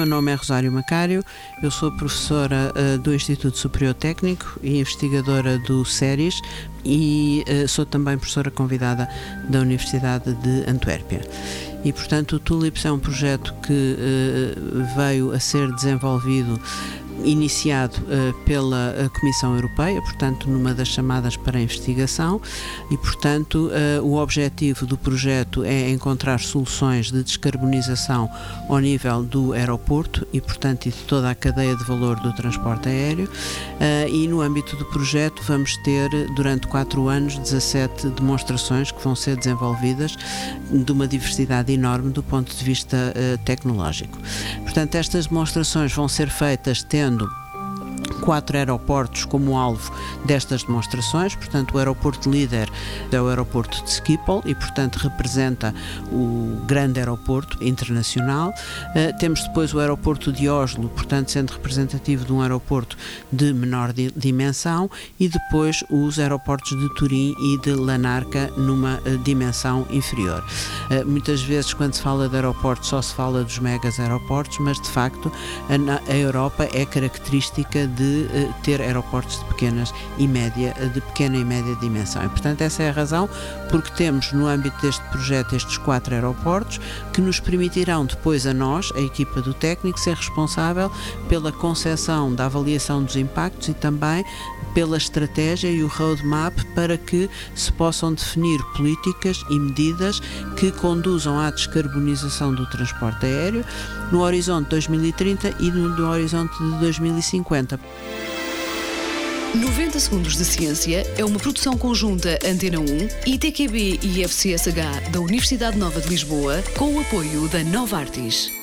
meu nome é Rosário Macário, eu sou professora do Instituto Superior Técnico e investigadora do SERIS e sou também professora convidada da Universidade de Antuérpia. E, portanto, o Tulips é um projeto que veio a ser desenvolvido, iniciado pela Comissão Europeia, portanto, numa das chamadas para a investigação, e, portanto, o objetivo do projeto é encontrar soluções de descarbonização ao nível do aeroporto e, portanto, e de toda a cadeia de valor do transporte aéreo, e no âmbito do projeto vamos ter, durante 4 anos, 17 demonstrações que vão ser desenvolvidas de uma diversidade enorme do ponto de vista tecnológico. Portanto, estas demonstrações vão ser feitas tendo 4 aeroportos como alvo destas demonstrações. Portanto, o aeroporto líder é o aeroporto de Schiphol e, portanto, representa o grande aeroporto internacional. Temos depois o aeroporto de Oslo, portanto, sendo representativo de um aeroporto de menor dimensão, e depois os aeroportos de Turim e de Lanarca numa dimensão inferior. Muitas vezes, quando se fala de aeroportos, só se fala dos megas aeroportos, mas, de facto, a Europa é característica de ter aeroportos de pequena e média dimensão. E, portanto, essa é a razão porque temos no âmbito deste projeto estes 4 aeroportos que nos permitirão depois a nós, a equipa do técnico, ser responsável pela concepção da avaliação dos impactos e também pela estratégia e o roadmap para que se possam definir políticas e medidas que conduzam à descarbonização do transporte aéreo no horizonte de 2030 e no horizonte de 2050. 90 Segundos de Ciência é uma produção conjunta Antena 1, ITQB e FCSH da Universidade Nova de Lisboa, com o apoio da Novartis.